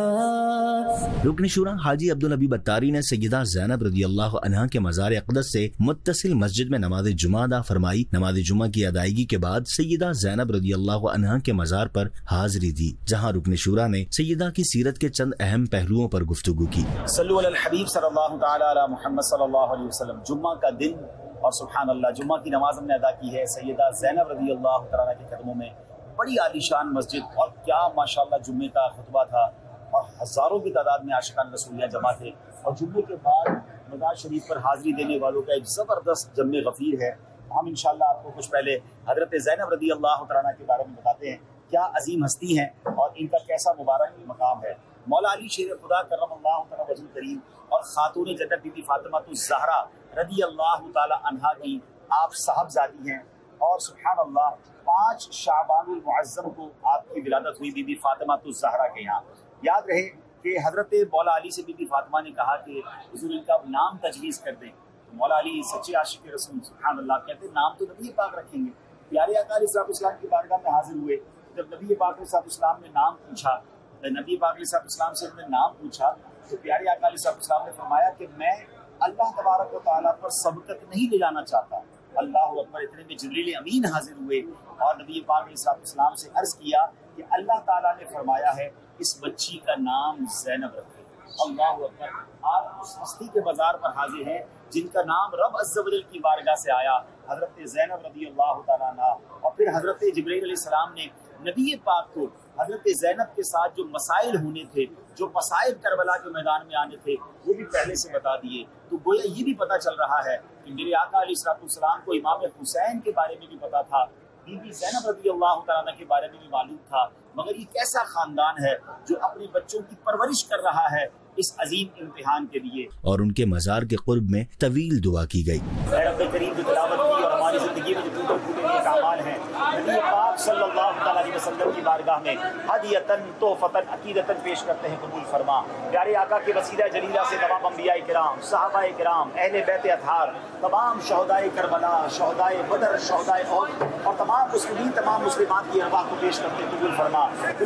رکن شورا حاجی عبدالحبیب اتاری نے سیدہ زینب رضی اللہ عنہا کے مزار اقدس سے متصل مسجد میں نماز جمعہ ادا فرمائی. نماز جمعہ کی ادائیگی کے بعد سیدہ زینب رضی اللہ عنہا کے مزار پر حاضری دی, جہاں رکن شورا نے سیدہ کی سیرت کے چند اہم پہلوؤں پر گفتگو کی. صلو علی الحبیب صلی اللہ تعالی علی محمد صلی اللہ علیہ وسلم. جمعہ کا دن, اور سبحان اللہ جمعہ کی نماز ہم نے ادا کی ہے سیدہ زینب رضی اللہ تعالیٰ کے قدموں میں, بڑی عالی شان مسجد, اور کیا ماشاءاللہ جمعے کا خطبہ تھا, اور ہزاروں کی تعداد میں عاشقان رسولیہ جمع تھے. اور جمعے کے بعد مزار شریف پر حاضری دینے والوں کا ایک زبردست جمع غفیر ہے. ہم انشاءاللہ آپ کو کچھ پہلے حضرت زینب رضی اللہ تعالیٰ کے بارے میں بتاتے ہیں, کیا عظیم ہستی ہیں اور ان کا کیسا مبارک مقام ہے. مولا علی شیر خدا کرم اللہ تعالیٰ وجہ کریم اور خاتون جنت بی بی فاطمہ الزہرا رضی اللہ تعالی عنہا کی آپ صاحبزادی ہیں, اور سبحان اللہ پانچ شعبان المعظم کو آپ کی ولادت ہوئی بی بی فاطمہ الزہرا کے یہاں. یاد رہے کہ حضرت مولا علی سے بی بی فاطمہ نے کہا کہ حضور ان کا نام تجویز کر دیں. مولا علی سچے عاشق رسول سبحان اللہ کہتے ہیں نام تو نبی پاک رکھیں گے. پیارے آقا علیہ الصلوۃ والسلام کی بارگاہ میں حاضر ہوئے, جب نبی پاک علیہ الصلوۃ والسلام نے نام پوچھا, نبی پاک علیہ الصلوۃ والسلام سے انہوں نے نام پوچھا, تو پیارے آقا علیہ الصلوۃ والسلام نے فرمایا کہ میں اللہ تبارک و تعالیٰ پر سبقت نہیں لے جانا چاہتا. اللہ اکبر. اتنے میں جبریل امین حاضر ہوئے اور نبی پاک علیہ الصلوۃ والسلام سے عرض کیا کہ اللہ تعالیٰ نے فرمایا ہے اس بچی کا نام زینب رکھے. اللہ اکبر. آپ اس ہستی کے بازار پر حاضر ہیں جن کا نام رب عز و جل کی بارگاہ سے آیا, حضرت زینب رضی اللہ تعالیٰ عنہ. اور پھر حضرت جبریل علیہ السلام نے نبی پاک کو حضرت زینب کے ساتھ جو مسائل ہونے تھے, جو مسائل کربلا کے میدان میں آنے تھے, وہ بھی پہلے سے بتا دیے. تو گویا یہ بھی پتہ چل رہا ہے کہ میرے آقا علیہ الصلوۃ والسلام کو امام حسین کے بارے میں بھی پتا تھا, بی بی زینب رضی اللہ تعالیٰ کے بارے میں بھی معلوم تھا. مگر یہ کیسا خاندان ہے جو اپنے بچوں کی پرورش کر رہا ہے اس عظیم امتحان کے لیے. اور ان کے مزار کے قرب میں طویل دعا کی گئی. اے رب کریم کی تلاوت کی اور ہماری زندگی میں جو ٹوٹے پھوٹے نیک اعمال ہیں نبی پاک صلی اللہ تعالیٰ علیہ وسلم کی بارگاہ میں ہدیۃً تحفۃً عقیدۃً پیش کرتے ہیں, قبول فرما. پیارے آقا کے وسیلہ جلیلہ سے تمام انبیاء کرام, صحابہ کرام, اہل بیت اطہار, تمام شہداء کربلا, شہداء بدر, شہداء احد اور تمام مسلمین, تمام مسلمات کی ارواح کو پیش کرتے ہیں, قبول فرما.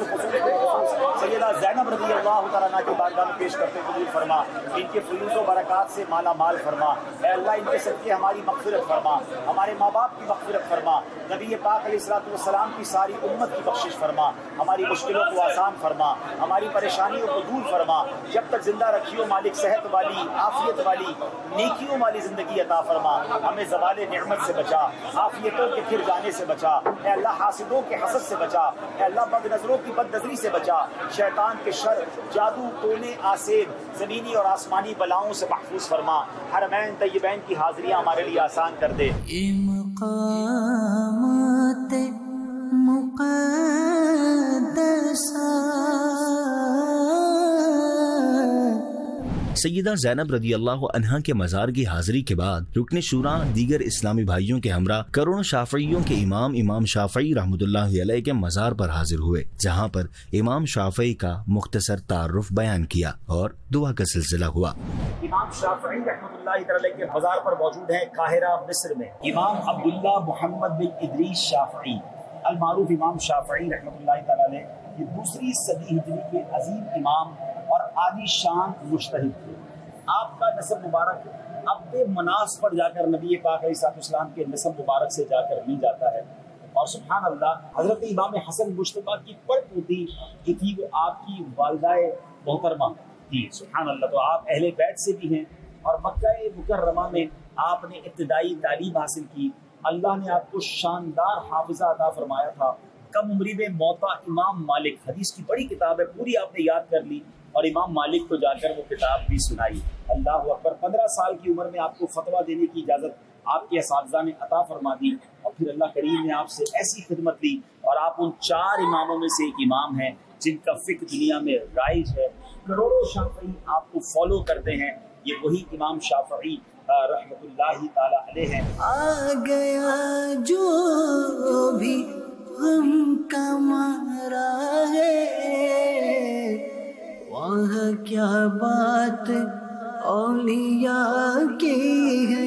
بالخصوص سیدہ زینب رضی اللہ تعالیٰ عنہ کی بارگاہ میں پیش کرتے قبول فرما. ان کے فیوز و برکات سے مالا مال فرما. اے اللہ ان کے صدقے ہماری مغفرت فرما, ہمارے ماں باپ کی مغفرت فرما, نبی پاک علیہ الصلوۃ والسلام کی ساری امت کی بخشش فرما, ہماری مشکلوں کو آسان فرما, ہماری پریشانیوں کو دور فرما. جب تک زندہ رکھیو مالک صحت والی, عافیت والی, نیکیوں والی زندگی عطا فرما. ہمیں زوال نعمت سے بچا, عافیتوں کے پھر جانے سے بچا. اے اللہ حاسدوں کے حسد سے بچا. اے اللہ بد نظروں کی بد نظری سے بچا. شیطان کے شر, جادو, ٹونے, آسیب, زمینی اور آسمانی بلاؤں سے محفوظ فرما. حرمین طیبین کی حاضریاں ہمارے لیے آسان کر دے. مقامات مقدسہ. سیدہ زینب رضی اللہ عنہا کے مزار کی حاضری کے بعد رکن شورا دیگر اسلامی بھائیوں کے ہمراہ کروڑوں شافعیوں کے امام امام شافعی رحمۃ اللہ علیہ کے مزار پر حاضر ہوئے, جہاں پر امام شافعی کا مختصر تعارف بیان کیا اور دعا کا سلسلہ ہوا. امام شافعی رحمۃ اللہ تعالی کے مزار پر موجود ہیں قاہرہ مصر میں. امام عبداللہ محمد بن ادریس شافعی المعروف امام شافعی رحمۃ اللہ تعالی یہ دوسری صدی ہجری کے عظیم امام اور عالی شان مجتہد تھے. آپ کا نسب مبارک اپنے مناس پر جا کر نبی پاک علیہ السلام کے نسب مبارک سے جا کر مل جاتا ہے. اور سبحان اللہ حضرت امام حسن مجتبیٰ کی پڑ پوتی کی تھی وہ آپ کی والدہ محترمہ تھی. سبحان اللہ. تو آپ اہل بیت سے بھی ہیں اور مکہ مکرمہ میں آپ نے ابتدائی تعلیم حاصل کی. اللہ نے آپ کو شاندار حافظہ عطا فرمایا تھا. کم عمری میں موطا امام مالک حدیث کی بڑی کتاب ہے پوری آپ نے یاد کر لی اور امام مالک کو جا کر وہ کتاب بھی سنائی. اللہ اکبر. پندرہ سال کی عمر میں آپ کو فتویٰ دینے کی اجازت آپ کے اساتذہ نے عطا فرما دی اور پھر اللہ کریم نے آپ سے ایسی خدمت لی اور آپ ان چار اماموں میں سے ایک امام ہیں جن کا فقہ دنیا میں رائج ہے. کروڑوں شافعی آپ کو فالو کرتے ہیں. یہ وہی امام شافعی رحمۃ اللہ تعالی علیہ ہیں. آ گیا جو بھی غم کا مارا ہے وہاں کیا بات اولیاء کی ہے.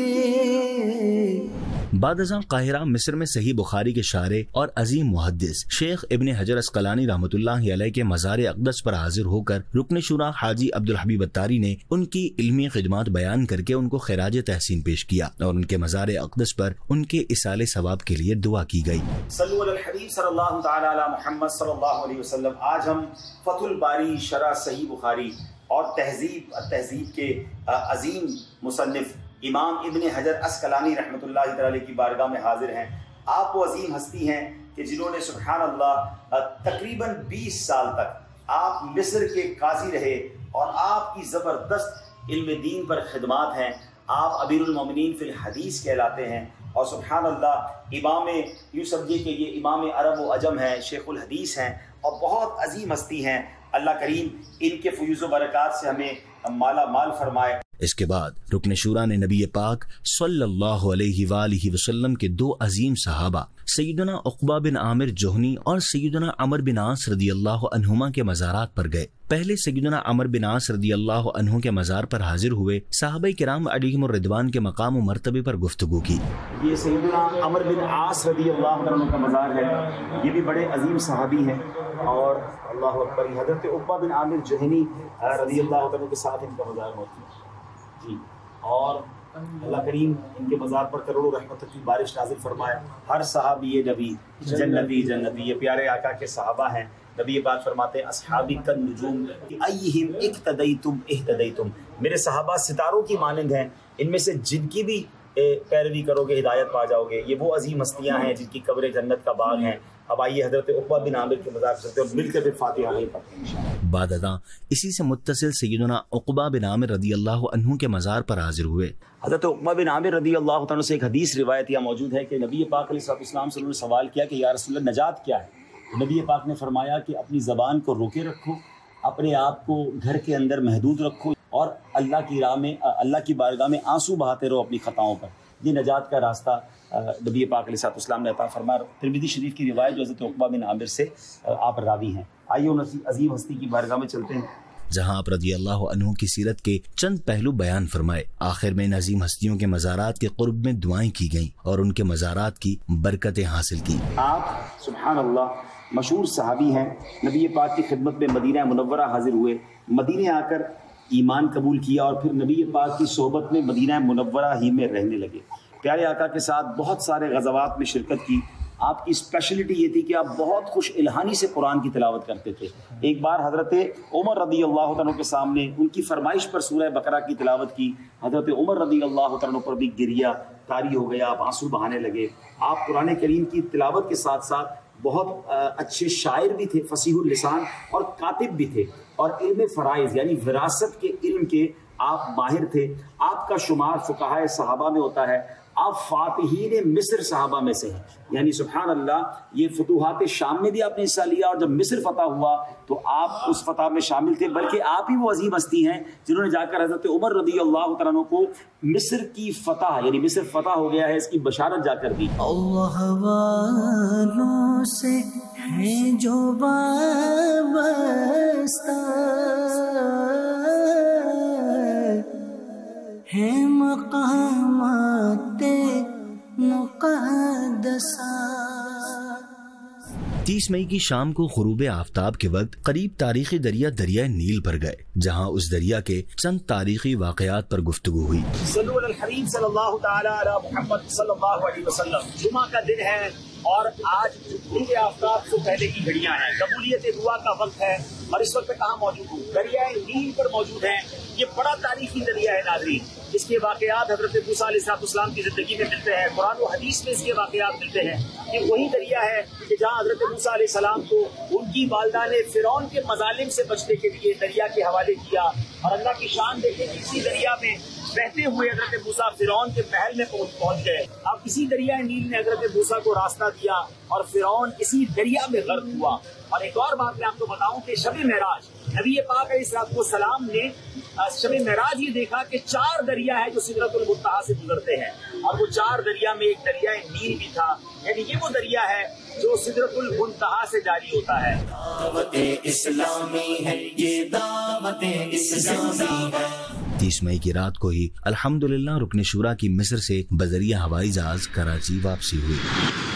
بعد ازاں قاہرہ مصر میں صحیح بخاری کے شارح اور عظیم محدث شیخ ابن حجر عسقلانی رحمۃ اللہ علیہ کے مزار اقدس پر حاضر ہو کر رکن شورا حاجی عبدالحبیب اتاری نے ان کی علمی خدمات بیان کر کے ان کو خراج تحسین پیش کیا اور ان کے مزار اقدس پر ان کے اصال ثواب کے لیے دعا کی گئی. صلو علی الحبیب صلی اللہ تعالی علی محمد صلی اللہ علیہ وسلم. آج ہم فتح الباری شرح صحیح بخاری اور تہذیب تہذیب کے عظیم مصنف امام ابن حجر عسقلانی رحمۃ اللہ تعالی کی بارگاہ میں حاضر ہیں. آپ وہ عظیم ہستی ہیں کہ جنہوں نے سبحان اللہ تقریباً بیس سال تک آپ مصر کے قاضی رہے اور آپ کی زبردست علم دین پر خدمات ہیں. آپ امیر المومنین فی الحدیث کہلاتے ہیں اور سبحان اللہ امام یوں سمجھیے کہ یہ امام عرب و عجم ہیں, شیخ الحدیث ہیں اور بہت عظیم ہستی ہیں. اللہ کریم ان کے فیوز و برکات سے ہمیں مالا مال فرمائے. اس کے بعد رکن شورا نے نبی پاک صلی اللہ علیہ وآلہ وسلم کے دو عظیم صحابہ سیدنا عقبہ بن عامر جوہنی اور سیدنا عمر بن عاص رضی اللہ عنہما کے مزارات پر گئے. پہلے سیدنا عمر بن عاص رضی اللہ عنہ کے مزار پر حاضر ہوئے. صحابہ کرام علیہم الرضوان کے مقام و مرتبے پر گفتگو کی. یہ سیدنا عمر بن عاص رضی اللہ عنہ کا مزار ہے. یہ بھی بڑے عظیم صحابی ہیں اور اللہ اکبر حضرت عقبہ بن عامر جوہنی رضی اللہ عنہ کے ساتھ ان کا مزار موجود ہے جی. اور اللہ کریم ان کے مزار پر کروڑوں رحمت کی بارش نازل فرمائے. ہر صحابی نبی جنتی جنتی. یہ پیارے آقا کے صحابہ ہیں. نبی پاک فرماتے ہیں اصحابی کالنجوم ایہم اقتدیتم اہتدیتم. میرے صحابہ ستاروں کی مانند ہیں, ان میں سے جن کی بھی پیروی کرو گے ہدایت پا جاؤ گے. یہ وہ عظیم ہستیاں ہیں جن کی قبر جنت کا باغ ہیں. اب آئیے حضرت عقبہ بن عامر کے مزار چلتے ہیں اور مل کر پھر فاتحہ وہیں پڑھتے ہیں انشاءاللہ. بعد ازاں اسی سے متصل سیدنا عقبہ بن عامر رضی اللہ عنہ کے مزار پر حاضر ہوئے. حضرت عقبہ بن عامر رضی اللہ عنہ سے ایک حدیث روایت یہ موجود ہے کہ نبی پاک علیہ السلام سے انہوں نے سوال کیا کہ یا رسول اللہ نجات کیا ہے. نبی پاک نے فرمایا کہ اپنی زبان کو روکے رکھو, اپنے آپ کو گھر کے اندر محدود رکھو اور اللہ کی راہ میں اللہ کی بارگاہ میں آنسو بہاتے رہو اپنی خطاؤں پر. یہ نجات کا راستہ نبی پاک علیہ السلام نے عطا فرمایا. ترمذی شریف کی روایت جو حضرت عقبہ بن عامر سے آپ راوی ہیں. آئیے ان عظیم ہستی کی بارگاہ میں چلتے ہیں جہاں آپ رضی اللہ عنہ کی سیرت کے چند پہلو بیان فرمائے. آخر میں ان عظیم ہستیوں کے مزارات کے قرب میں دعائیں کی گئیں اور ان کے مزارات کی برکتیں حاصل کی. آپ سبحان اللہ مشہور صحابی ہیں. نبی پاک کی خدمت میں مدینہ منورہ حاضر ہوئے. مدینہ آ کر ایمان قبول کیا اور پھر نبی پاک کی صحبت میں مدینہ منورہ ہی میں رہنے لگے. پیارے آقا کے ساتھ بہت سارے غزوات میں شرکت کی. آپ کی اسپیشلٹی یہ تھی کہ آپ بہت خوش الہانی سے قرآن کی تلاوت کرتے تھے. ایک بار حضرت عمر رضی اللہ عنہ کے سامنے ان کی فرمائش پر سورہ بقرہ کی تلاوت کی. حضرت عمر رضی اللہ عنہ پر بھی گریہ طاری ہو گیا, آپ آنسو بہانے لگے. آپ قرآن کریم کی تلاوت کے ساتھ ساتھ بہت اچھے شاعر بھی تھے, فصیح اللسان اور کاتب بھی تھے اور علم فرائض یعنی وراثت کے علم کے آپ ماہر تھے. آپ کا شمار فقہائے صحابہ میں ہوتا ہے. آپ فاتحین مصر صحابہ میں سے ہیں. یعنی سبحان اللہ یہ فتوحات شام میں بھی آپ نے حصہ لیا اور جب مصر فتح ہوا تو آپ اس فتح میں شامل تھے. بلکہ آپ ہی وہ عظیم ہستی ہیں جنہوں نے جا کر حضرت عمر رضی اللہ عنہ کو مصر کی فتح یعنی مصر فتح ہو گیا ہے اس کی بشارت جا کر دی. اللہ والوں سے ہے جو وابستہ ہیں مقامات مقدسہ۔ تیس مئی کی شام کو غروب آفتاب کے وقت قریب تاریخی دریا دریائے نیل پر گئے، جہاں اس دریا کے چند تاریخی واقعات پر گفتگو ہوئی۔ صلو علی الحبیب صلی اللہ تعالی علی محمد صلی اللہ علیہ وسلم۔ جمعہ کا دن ہے اور آج غروب آفتاب سے پہلے کی گھڑیاں ہیں، قبولیت دعا کا وقت ہے، اور اس وقت کہاں موجود ہوں؟ دریائے نیل پر موجود ہیں۔ یہ بڑا تاریخی دریا ہے ناظرین، اس کے واقعات حضرت موسیٰ علیہ السلام کی زندگی میں ملتے ہیں، قرآن و حدیث میں اس کے واقعات ملتے ہیں۔ یہ وہی دریا ہے کہ جہاں حضرت موسیٰ علیہ السلام کو ان کی والدہ نے فرعون کے مظالم سے بچنے کے لیے دریا کے حوالے کیا، اور اللہ کی شان دیکھیں کہ اسی دریا میں بہتے ہوئے حضرت موسیٰ فرعون کے محل میں پہنچ گئے۔ اب اسی دریائے نیل نے حضرت موسیٰ کو راستہ دیا اور فرعون اسی دریا میں غرق ہوا۔ اور ایک اور بات میں آپ کو بتاؤں کہ شب معراج نبی پاک علیہ السلام نے شب معراج یہ دیکھا کہ چار دریا ہے جو سدرۃ المنتہا سے گزرتے ہیں، اور وہ چار دریا میں ایک دریائے نیل بھی تھا، یعنی یہ وہ دریا ہے جو سدرۃ المنتہا سے جاری ہوتا ہے۔ دعوت اسلامی ہے یہ، دعوت اسلامی ہے۔ تیس مئی کی رات کو ہی الحمدللہ رکن شورا کی مصر سے بذریعہ ہوائی جہاز کراچی واپسی ہوئی۔